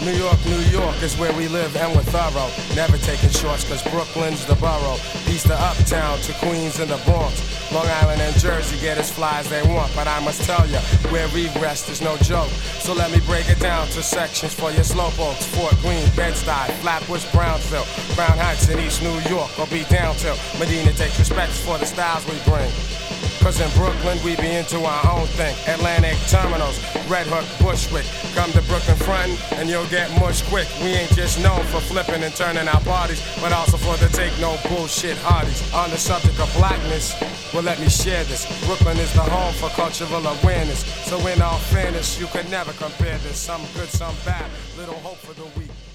New York is where we live and we're thorough. Never taking shorts cause Brooklyn's the borough. East to Uptown to Queens and the Bronx. Long Island and Jersey get as fly as they want. But I must tell ya, where we rest is no joke. So let me break it down to sections for your slowpokes. Fort Greene, Bed-Stuy, Flatbush, Brownsville, Crown Heights in East New York, or be down till Medina takes respect for the styles we bring. Cause in Brooklyn we be into our own thing. Atlantic Terminals, Red Hook, Bushwick. Come to Brooklyn frontin' and you'll get mush quick. We ain't just known for flipping and turning our parties, but also for the take no bullshit hardies. On the subject of blackness, well let me share this. Brooklyn is the home for cultural awareness. So in all fairness, you could never compare this. Some good, some bad. Little hope for the weak.